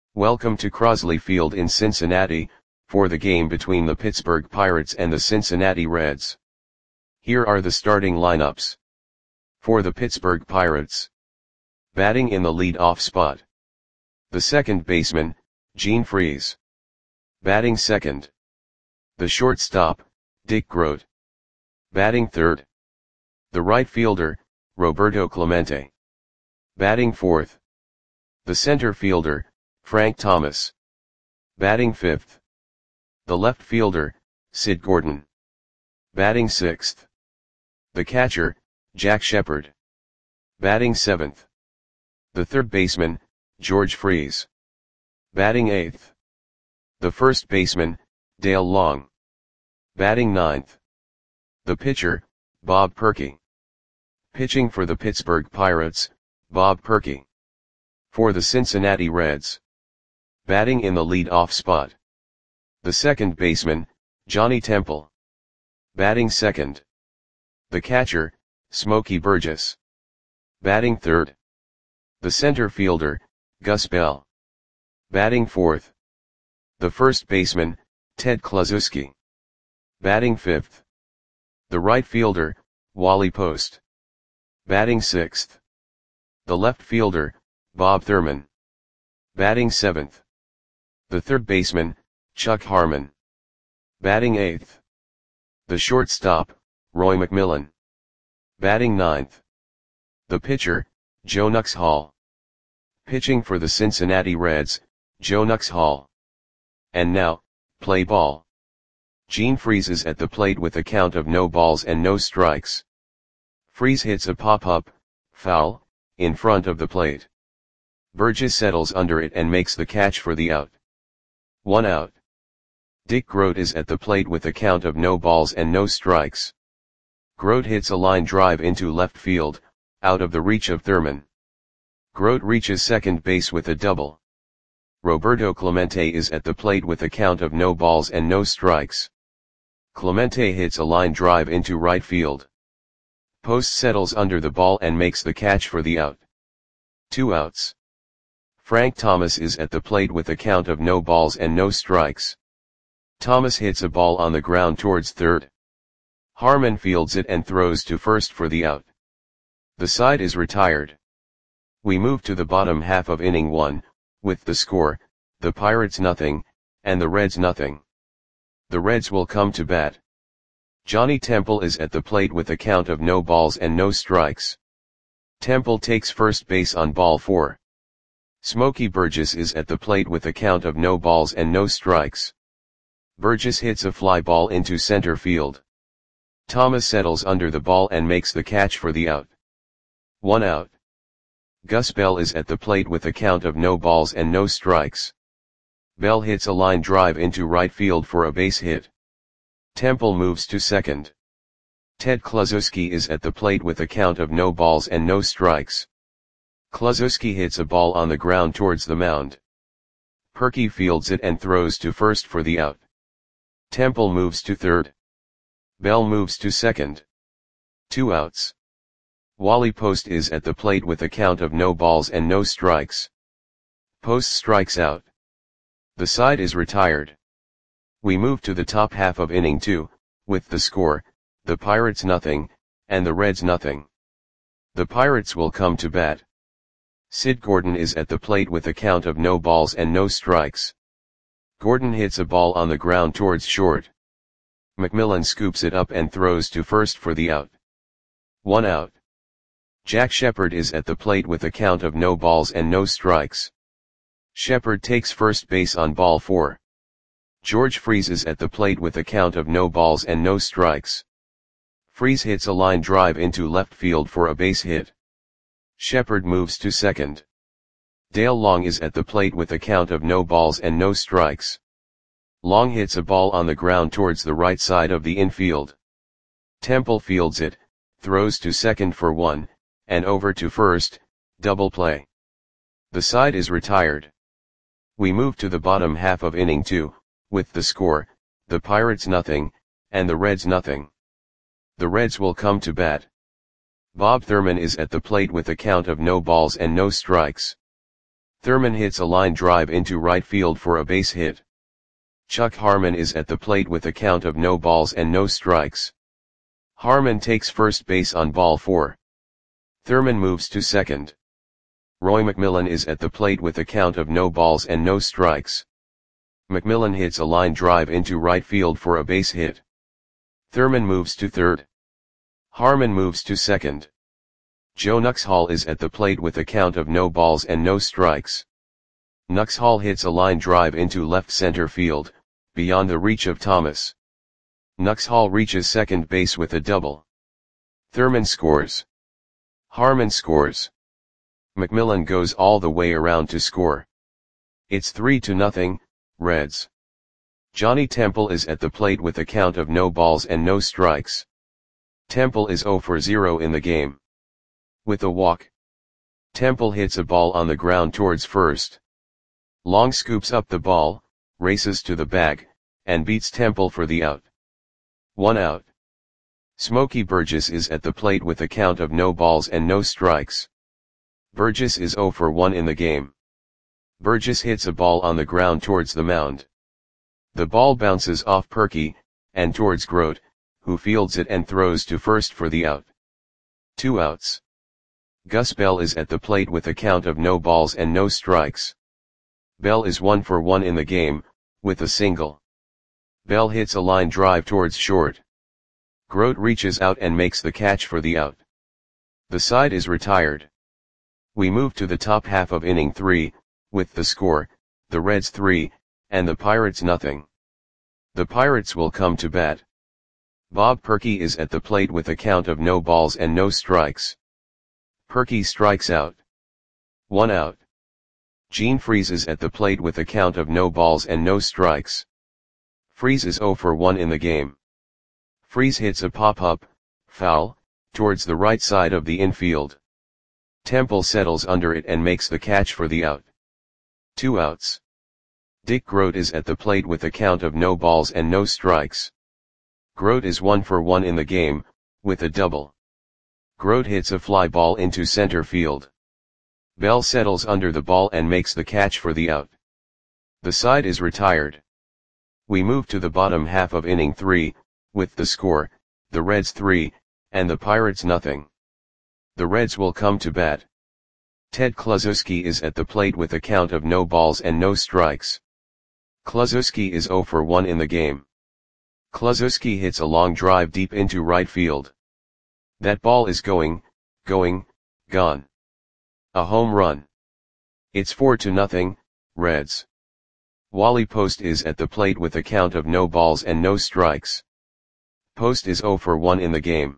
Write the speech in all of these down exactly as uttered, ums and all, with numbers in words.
Welcome to Crosley Field in Cincinnati, for the game between the Pittsburgh Pirates and the Cincinnati Reds. Here are the starting lineups. For the Pittsburgh Pirates. Batting in the lead-off spot. The second baseman, Gene Freese. Batting second. The shortstop, Dick Groat. Batting third. The right fielder, Roberto Clemente. Batting fourth. The center fielder, Frank Thomas. Batting fifth. The left fielder, Sid Gordon. Batting sixth. The catcher, Jack Shepard. Batting seventh. The third baseman, George Freese. Batting eighth. The first baseman, Dale Long. Batting ninth. The pitcher, Bob Perky. Pitching for the Pittsburgh Pirates, Bob Perky. For the Cincinnati Reds. Batting in the lead-off spot. The second baseman, Johnny Temple. Batting second. The catcher, Smokey Burgess. Batting third. The center fielder, Gus Bell. Batting fourth. The first baseman, Ted Kluszewski. Batting fifth. The right fielder, Wally Post. Batting sixth. The left fielder, Bob Thurman. Batting seventh. The third baseman, Chuck Harmon. Batting eighth. The shortstop, Roy McMillan. Batting ninth. The pitcher, Joe Nux Hall. Pitching for the Cincinnati Reds, Joe Nux Hall. And now, play ball. Gene Freese is at the plate with a count of no balls and no strikes. Freese hits a pop-up, foul, in front of the plate. Burgess settles under it and makes the catch for the out. One out. Dick Groat is at the plate with a count of no balls and no strikes. Groat hits a line drive into left field, out of the reach of Thurman. Groat reaches second base with a double. Roberto Clemente is at the plate with a count of no balls and no strikes. Clemente hits a line drive into right field. Post settles under the ball and makes the catch for the out. Two outs. Frank Thomas is at the plate with a count of no balls and no strikes. Thomas hits a ball on the ground towards third. Harmon fields it and throws to first for the out. The side is retired. We move to the bottom half of inning one, with the score, the Pirates nothing, and the Reds nothing. The Reds will come to bat. Johnny Temple is at the plate with a count of no balls and no strikes. Temple takes first base on ball four. Smokey Burgess is at the plate with a count of no balls and no strikes. Burgess hits a fly ball into center field. Thomas settles under the ball and makes the catch for the out. One out. Gus Bell is at the plate with a count of no balls and no strikes. Bell hits a line drive into right field for a base hit. Temple moves to second. Ted Kluszewski is at the plate with a count of no balls and no strikes. Kluszewski hits a ball on the ground towards the mound. Perky fields it and throws to first for the out. Temple moves to third. Bell moves to second. Two outs. Wally Post is at the plate with a count of no balls and no strikes. Post strikes out. The side is retired. We move to the top half of inning two, with the score, the Pirates nothing, and the Reds nothing. The Pirates will come to bat. Sid Gordon is at the plate with a count of no balls and no strikes. Gordon hits a ball on the ground towards short. McMillan scoops it up and throws to first for the out. One out. Jack Shepard is at the plate with a count of no balls and no strikes. Shepard takes first base on ball four. George Freese is at the plate with a count of no balls and no strikes. Freese hits a line drive into left field for a base hit. Shepard moves to second. Dale Long is at the plate with a count of no balls and no strikes. Long hits a ball on the ground towards the right side of the infield. Temple fields it, throws to second for one, and over to first, double play. The side is retired. We move to the bottom half of inning two, with the score, the Pirates nothing, and the Reds nothing. The Reds will come to bat. Bob Thurman is at the plate with a count of no balls and no strikes. Thurman hits a line drive into right field for a base hit. Chuck Harmon is at the plate with a count of no balls and no strikes. Harmon takes first base on ball four. Thurman moves to second. Roy McMillan is at the plate with a count of no balls and no strikes. McMillan hits a line drive into right field for a base hit. Thurman moves to third. Harmon moves to second. Joe Nuxhall is at the plate with a count of no balls and no strikes. Nuxhall hits a line drive into left center field, beyond the reach of Thomas. Nuxhall reaches second base with a double. Thurman scores. Harmon scores. McMillan goes all the way around to score. It's three to nothing, Reds. Johnny Temple is at the plate with a count of no balls and no strikes. Temple is zero for zero in the game. With a walk, Temple hits a ball on the ground towards first. Long scoops up the ball, races to the bag, and beats Temple for the out. One out. Smokey Burgess is at the plate with a count of no balls and no strikes. Burgess is zero for one in the game. Burgess hits a ball on the ground towards the mound. The ball bounces off Perky, and towards Grote, who fields it and throws to first for the out. Two outs. Gus Bell is at the plate with a count of no balls and no strikes. Bell is one for one in the game, with a single. Bell hits a line drive towards short. Grote reaches out and makes the catch for the out. The side is retired. We move to the top half of inning three, with the score, the Reds three, and the Pirates nothing. The Pirates will come to bat. Bob Perky is at the plate with a count of no balls and no strikes. Perky strikes out. One out. Gene Freese is at the plate with a count of no balls and no strikes. Freese is zero for one in the game. Freese hits a pop-up, foul, towards the right side of the infield. Temple settles under it and makes the catch for the out. Two outs. Dick Grote is at the plate with a count of no balls and no strikes. Grote is one for one in the game, with a double. Grote hits a fly ball into center field. Bell settles under the ball and makes the catch for the out. The side is retired. We move to the bottom half of inning three, with the score, the Reds three, and the Pirates nothing. The Reds will come to bat. Ted Kluszewski is at the plate with a count of no balls and no strikes. Kluszewski is zero for one in the game. Kluszewski hits a long drive deep into right field. That ball is going, going, gone. A home run. It's four to nothing, Reds. Wally Post is at the plate with a count of no balls and no strikes. Post is zero for one in the game.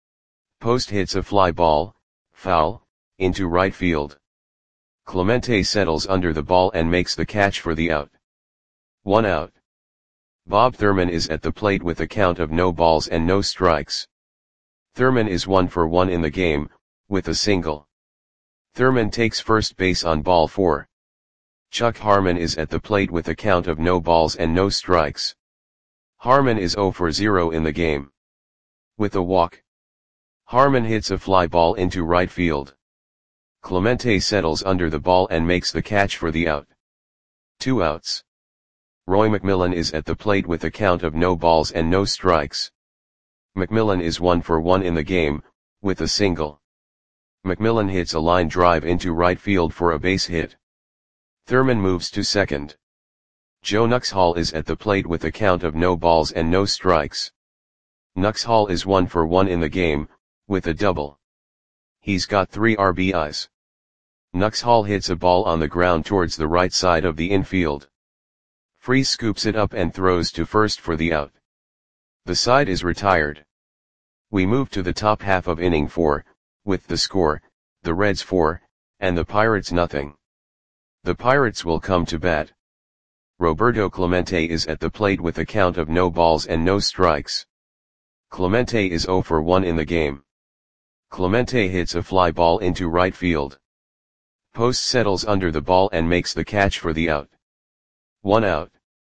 Post hits a fly ball, foul, into right field. Clemente settles under the ball and makes the catch for the out. One out. Bob Thurman is at the plate with a count of no balls and no strikes. Thurman is one for one in the game, with a single. Thurman takes first base on ball four. Chuck Harmon is at the plate with a count of no balls and no strikes. Harmon is zero for zero in the game. With a walk, Harmon hits a fly ball into right field. Clemente settles under the ball and makes the catch for the out. Two outs. Roy McMillan is at the plate with a count of no balls and no strikes. McMillan is one for one in the game, with a single. McMillan hits a line drive into right field for a base hit. Thurman moves to second. Joe Nuxhall is at the plate with a count of no balls and no strikes. Nuxhall is one for one in the game, with a double. He's got three R B Is. Nuxhall hits a ball on the ground towards the right side of the infield. Freese scoops it up and throws to first for the out. The side is retired. We move to the top half of inning four, with the score, the Reds four, and the Pirates nothing. The Pirates will come to bat. Roberto Clemente is at the plate with a count of no balls and no strikes. Clemente is zero for one in the game. Clemente hits a fly ball into right field. Post settles under the ball and makes the catch for the out. One out.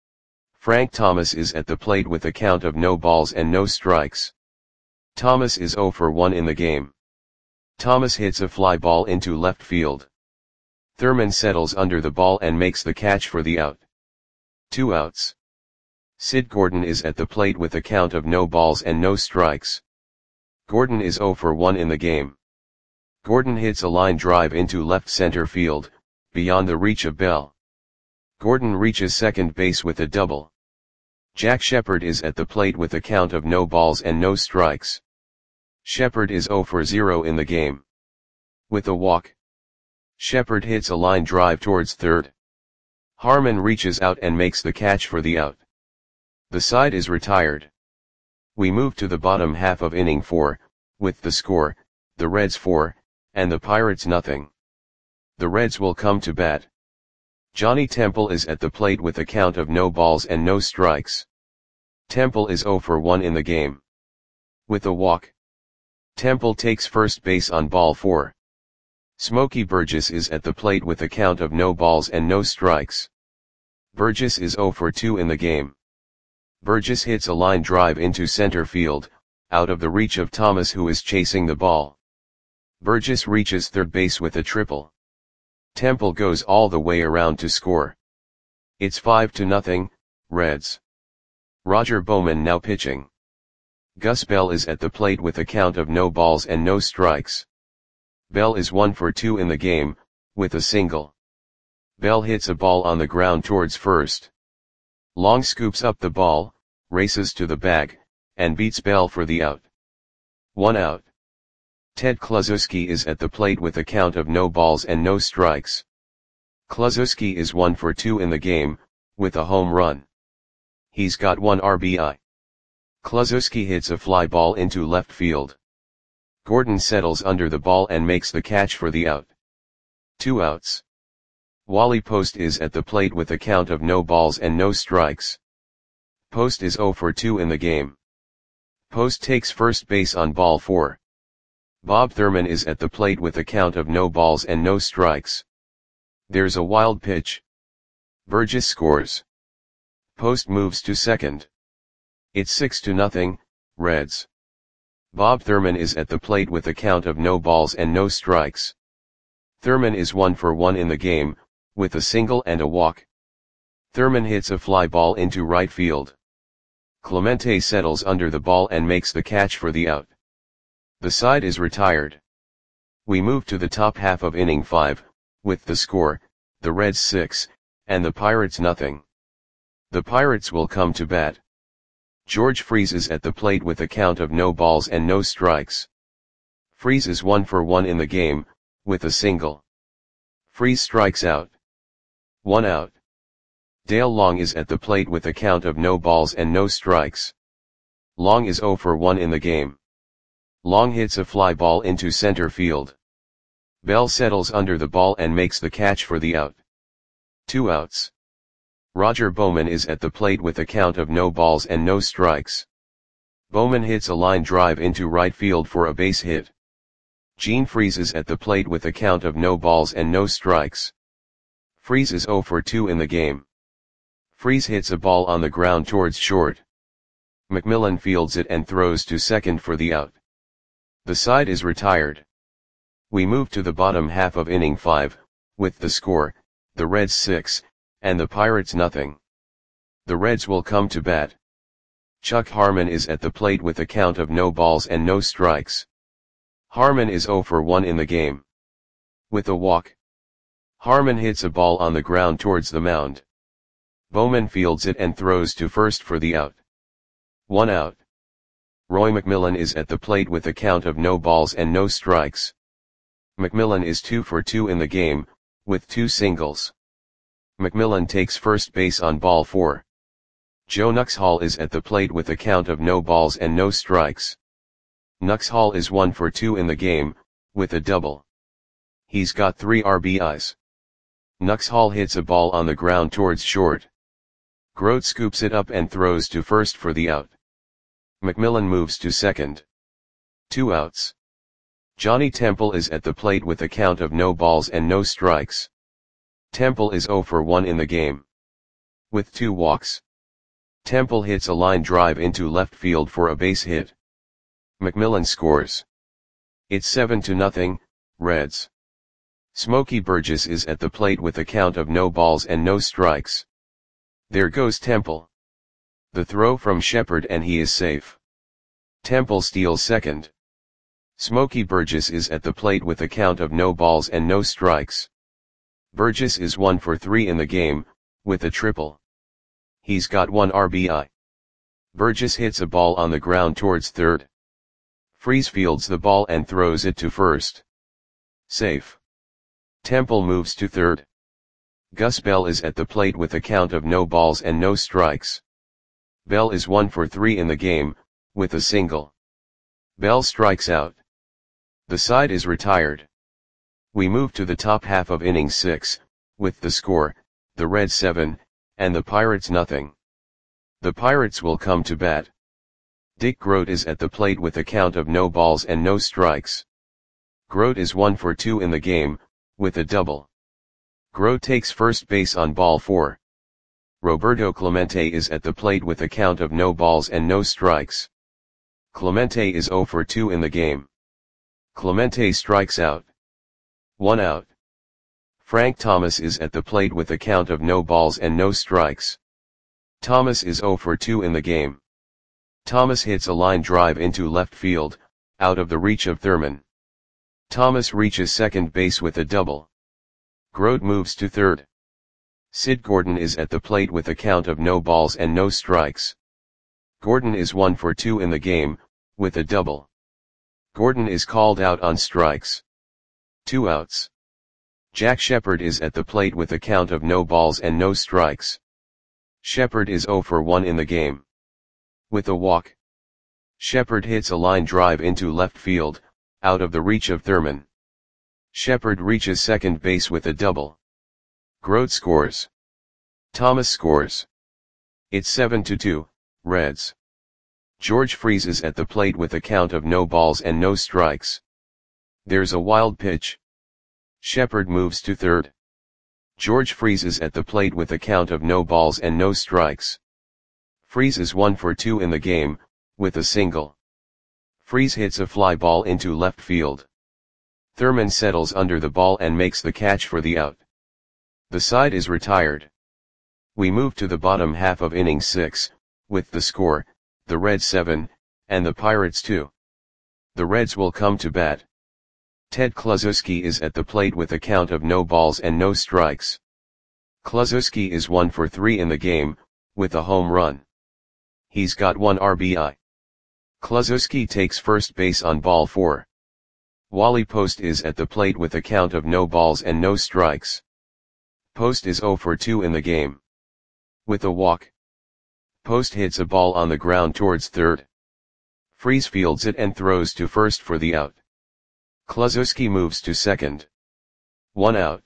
Frank Thomas is at the plate with a count of no balls and no strikes. Thomas is zero for one in the game. Thomas hits a fly ball into left field. Thurman settles under the ball and makes the catch for the out. Two outs. Sid Gordon is at the plate with a count of no balls and no strikes. Gordon is oh for one in the game. Gordon hits a line drive into left center field, beyond the reach of Bell. Gordon reaches second base with a double. Jack Shepherd is at the plate with a count of no balls and no strikes. Shepherd is oh for zero in the game. With a walk, Shepherd hits a line drive towards third. Harmon reaches out and makes the catch for the out. The side is retired. We move to the bottom half of inning four, with the score, the Reds four, and the Pirates nothing. The Reds will come to bat. Johnny Temple is at the plate with a count of no balls and no strikes. Temple is oh for one in the game. With a walk, Temple takes first base on ball four. Smokey Burgess is at the plate with a count of no balls and no strikes. Burgess is oh for two in the game. Burgess hits a line drive into center field, out of the reach of Thomas, who is chasing the ball. Burgess reaches third base with a triple. Temple goes all the way around to score. It's five to nothing, Reds. Roger Bowman now pitching. Gus Bell is at the plate with a count of no balls and no strikes. Bell is one for two in the game, with a single. Bell hits a ball on the ground towards first. Long scoops up the ball, races to the bag, and beats Bell for the out. One out. Ted Kluszewski is at the plate with a count of no balls and no strikes. Kluszewski is one for two in the game, with a home run. He's got one R B I. Kluszewski hits a fly ball into left field. Gordon settles under the ball and makes the catch for the out. Two outs. Wally Post is at the plate with a count of no balls and no strikes. Post is oh for two in the game. Post takes first base on ball four. Bob Thurman is at the plate with a count of no balls and no strikes. There's a wild pitch. Burgess scores. Post moves to second. It's six to nothing, Reds. Bob Thurman is at the plate with a count of no balls and no strikes. Thurman is one for one in the game, with a single and a walk. Thurman hits a fly ball into right field. Clemente settles under the ball and makes the catch for the out. The side is retired. We move to the top half of inning five, with the score, the Reds six, and the Pirates nothing. The Pirates will come to bat. George Freese is at the plate with a count of no balls and no strikes. Freese is one for one in the game, with a single. Freese strikes out. One out. Dale Long is at the plate with a count of no balls and no strikes. Long is oh for one in the game. Long hits a fly ball into center field. Bell settles under the ball and makes the catch for the out. Two outs. Roger Bowman is at the plate with a count of no balls and no strikes. Bowman hits a line drive into right field for a base hit. Gene Freese is at the plate with a count of no balls and no strikes. Freese is oh for two in the game. Freese hits a ball on the ground towards short. McMillan fields it and throws to second for the out. The side is retired. We move to the bottom half of inning five, with the score, the Reds six, and the Pirates nothing. The Reds will come to bat. Chuck Harmon is at the plate with a count of no balls and no strikes. Harmon is oh for one in the game. With a walk, Harmon hits a ball on the ground towards the mound. Bowman fields it and throws to first for the out. One out. Roy McMillan is at the plate with a count of no balls and no strikes. McMillan is two for two in the game, with two singles. McMillan takes first base on ball four. Joe Nuxhall is at the plate with a count of no balls and no strikes. Nuxhall is one for two in the game, with a double. He's got three R B Is. Nuxhall hits a ball on the ground towards short. Grote scoops it up and throws to first for the out. McMillan moves to second. Two outs. Johnny Temple is at the plate with a count of no balls and no strikes. Temple is oh for one in the game. With two walks, Temple hits a line drive into left field for a base hit. McMillan scores. It's seven to nothing, Reds. Smokey Burgess is at the plate with a count of no balls and no strikes. There goes Temple. The throw from Shepard and he is safe. Temple steals second. Smokey Burgess is at the plate with a count of no balls and no strikes. Burgess is one for three in the game, with a triple. He's got one R B I. Burgess hits a ball on the ground towards third. Freese fields the ball and throws it to first. Safe. Temple moves to third. Gus Bell is at the plate with a count of no balls and no strikes. Bell is one for three in the game, with a single. Bell strikes out. The side is retired. We move to the top half of inning six, with the score, the Reds seven, and the Pirates nothing. The Pirates will come to bat. Dick Grote is at the plate with a count of no balls and no strikes. Grote is one for two in the game, with a double. Grote takes first base on ball four. Roberto Clemente is at the plate with a count of no balls and no strikes. Clemente is zero for two in the game. Clemente strikes out. One out. Frank Thomas is at the plate with a count of no balls and no strikes. Thomas is zero for two in the game. Thomas hits a line drive into left field, out of the reach of Thurman. Thomas reaches second base with a double. Grote moves to third. Sid Gordon is at the plate with a count of no balls and no strikes. Gordon is one for two in the game, with a double. Gordon is called out on strikes. Two outs. Jack Shepard is at the plate with a count of no balls and no strikes. Shepard is zero for one in the game. With a walk. Shepard hits a line drive into left field, out of the reach of Thurman. Shepard reaches second base with a double. Grote scores. Thomas scores. It's seven to two, Reds. George Freese is at the plate with a count of no balls and no strikes. There's a wild pitch. Shepard moves to third. George Freese is at the plate with a count of no balls and no strikes. Freese is one for two in the game, with a single. Freese hits a fly ball into left field. Thurman settles under the ball and makes the catch for the out. The side is retired. We move to the bottom half of inning six, with the score, the Reds seven, and the Pirates two. The Reds will come to bat. Ted Kluszewski is at the plate with a count of no balls and no strikes. Kluszewski is one for three in the game, with a home run. He's got one R B I. Kluszewski takes first base on ball four. Wally Post is at the plate with a count of no balls and no strikes. Post is zero for two in the game. With a walk. Post hits a ball on the ground towards third. Freese fields it and throws to first for the out. Kluszewski moves to second. One out.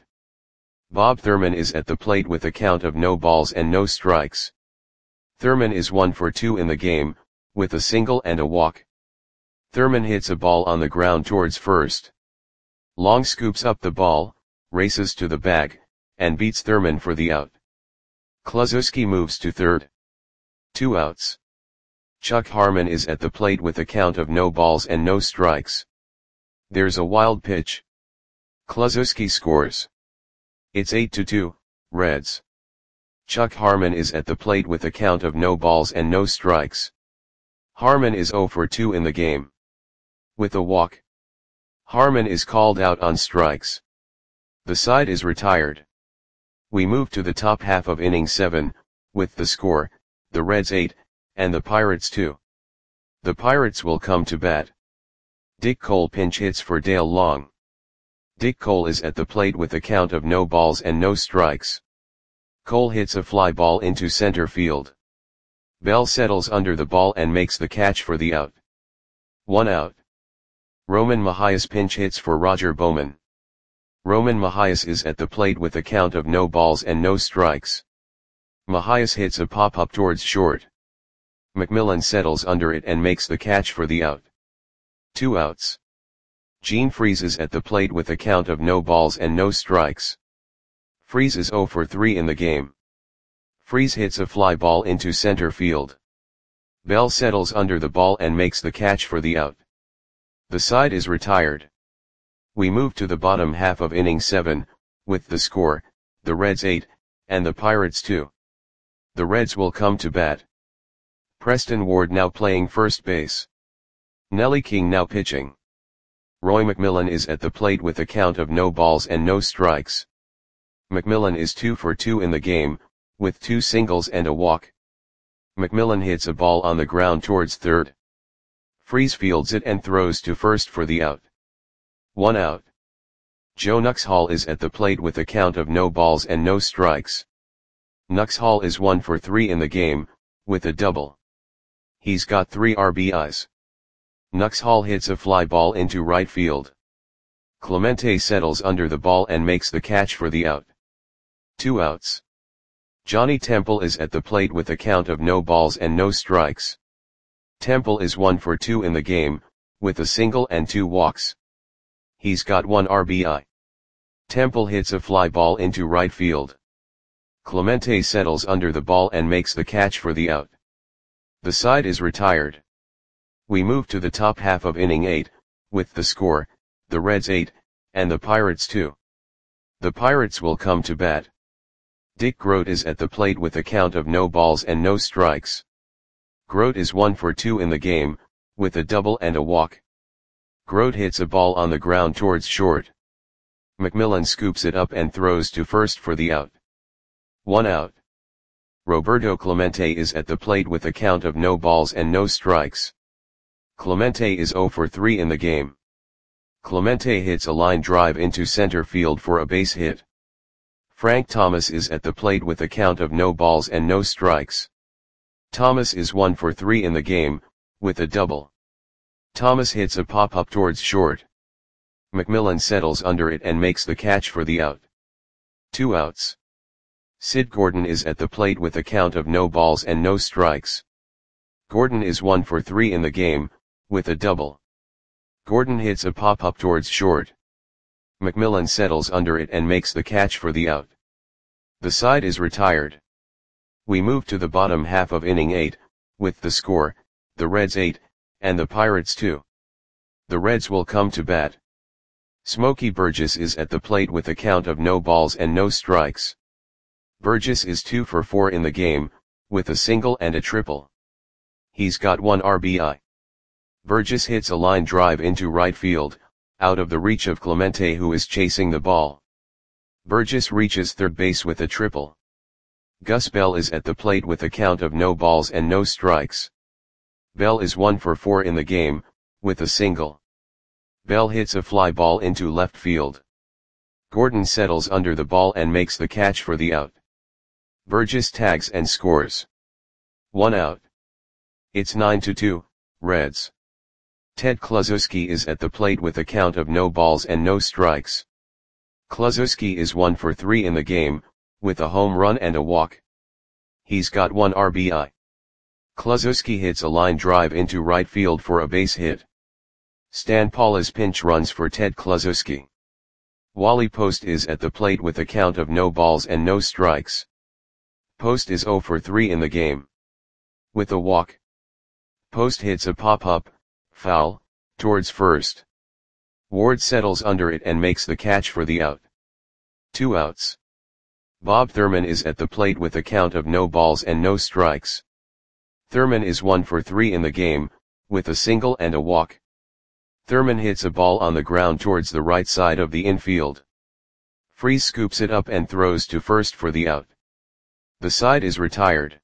Bob Thurman is at the plate with a count of no balls and no strikes. Thurman is one for two in the game, with a single and a walk. Thurman hits a ball on the ground towards first. Long scoops up the ball, races to the bag, and beats Thurman for the out. Kluszewski moves to third. Two outs. Chuck Harmon is at the plate with a count of no balls and no strikes. There's a wild pitch. Kluszewski scores. It's eight to two, Reds. Chuck Harmon is at the plate with a count of no balls and no strikes. Harmon is zero for two in the game. With a walk. Harmon is called out on strikes. The side is retired. We move to the top half of inning seven, with the score, the Reds eight, and the Pirates two. The Pirates will come to bat. Dick Cole pinch hits for Dale Long. Dick Cole is at the plate with a count of no balls and no strikes. Cole hits a fly ball into center field. Bell settles under the ball and makes the catch for the out. One out. Roman Mahias pinch hits for Roger Bowman. Roman Mahias is at the plate with a count of no balls and no strikes. Mahias hits a pop-up towards short. McMillan settles under it and makes the catch for the out. Two outs. Gene Freese is at the plate with a count of no balls and no strikes. Freese is zero for three in the game. Freese hits a fly ball into center field. Bell settles under the ball and makes the catch for the out. The side is retired. We move to the bottom half of inning seven, with the score, the Reds eight, and the Pirates two. The Reds will come to bat. Preston Ward now playing first base. Nelly King now pitching. Roy McMillan is at the plate with a count of no balls and no strikes. McMillan is two for two in the game, with two singles and a walk. McMillan hits a ball on the ground towards third. Freese fields it and throws to first for the out. One out. Joe Nuxhall is at the plate with a count of no balls and no strikes. Nuxhall is one for three in the game, with a double. He's got three R B Is. Nuxhall hits a fly ball into right field. Clemente settles under the ball and makes the catch for the out. Two outs. Johnny Temple is at the plate with a count of no balls and no strikes. Temple is one for two in the game, with a single and two walks. He's got one R B I. Temple hits a fly ball into right field. Clemente settles under the ball and makes the catch for the out. The side is retired. We move to the top half of inning eight, with the score, the Reds eight, and the Pirates two. The Pirates will come to bat. Dick Grote is at the plate with a count of no balls and no strikes. Grote is one for two in the game, with a double and a walk. Grote hits a ball on the ground towards short. McMillan scoops it up and throws to first for the out. One out. Roberto Clemente is at the plate with a count of no balls and no strikes. Clemente is zero for three in the game. Clemente hits a line drive into center field for a base hit. Frank Thomas is at the plate with a count of no balls and no strikes. Thomas is one for three in the game, with a double. Thomas hits a pop-up towards short. McMillan settles under it and makes the catch for the out. Two outs. Sid Gordon is at the plate with a count of no balls and no strikes. Gordon is one for three in the game, with a double. Gordon hits a pop-up towards short. McMillan settles under it and makes the catch for the out. The side is retired. We move to the bottom half of inning eight, with the score, the Reds eight, and the Pirates two. The Reds will come to bat. Smokey Burgess is at the plate with a count of no balls and no strikes. Burgess is two for four in the game, with a single and a triple. He's got one R B I. Burgess hits a line drive into right field, out of the reach of Clemente who is chasing the ball. Burgess reaches third base with a triple. Gus Bell is at the plate with a count of no balls and no strikes. Bell is one for four in the game, with a single. Bell hits a fly ball into left field. Gordon settles under the ball and makes the catch for the out. Burgess tags and scores. One out. It's nine to two, Reds. Ted Kluszewski is at the plate with a count of no balls and no strikes. Kluszewski is one for three in the game, with a home run and a walk. He's got one R B I. Kluszewski hits a line drive into right field for a base hit. Stan Paula's pinch runs for Ted Kluszewski. Wally Post is at the plate with a count of no balls and no strikes. Post is zero for three in the game. With a walk. Post hits a pop-up, foul, towards first. Ward settles under it and makes the catch for the out. Two outs. Bob Thurman is at the plate with a count of no balls and no strikes. Thurman is one for three in the game, with a single and a walk. Thurman hits a ball on the ground towards the right side of the infield. Freese scoops it up and throws to first for the out. The side is retired.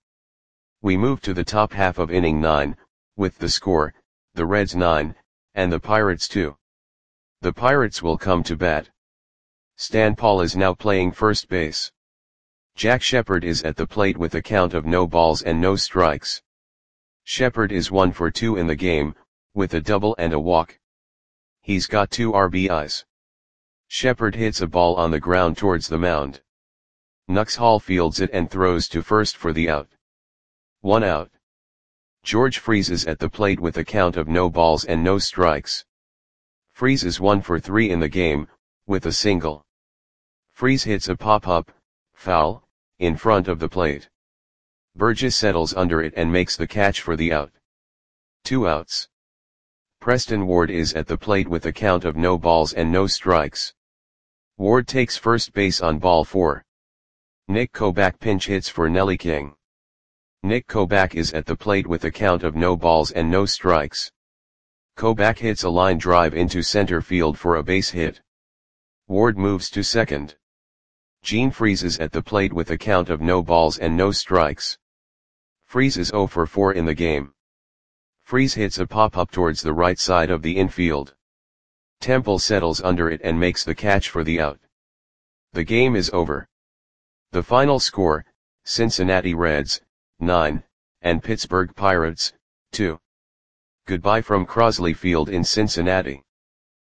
We move to the top half of inning nine, with the score, the Reds nine, and the Pirates two. The Pirates will come to bat. Stan Paul is now playing first base. Jack Shepard is at the plate with a count of no balls and no strikes. Shepard is one for two in the game, with a double and a walk. He's got two R B Is. Shepard hits a ball on the ground towards the mound. Nuxhall fields it and throws to first for the out. One out. George Freese is at the plate with a count of no balls and no strikes. Freese is one for three in the game, with a single. Freese hits a pop-up, foul, in front of the plate. Burgess settles under it and makes the catch for the out. Two outs. Preston Ward is at the plate with a count of no balls and no strikes. Ward takes first base on ball four. Nick Kobach pinch hits for Nelly King. Nick Kobach is at the plate with a count of no balls and no strikes. Kobach hits a line drive into center field for a base hit. Ward moves to second. Gene Freese is at the plate with a count of no balls and no strikes. Freese is zero for four in the game. Freese hits a pop-up towards the right side of the infield. Temple settles under it and makes the catch for the out. The game is over. The final score, Cincinnati Reds, nine, and Pittsburgh Pirates, two. Goodbye from Crosley Field in Cincinnati.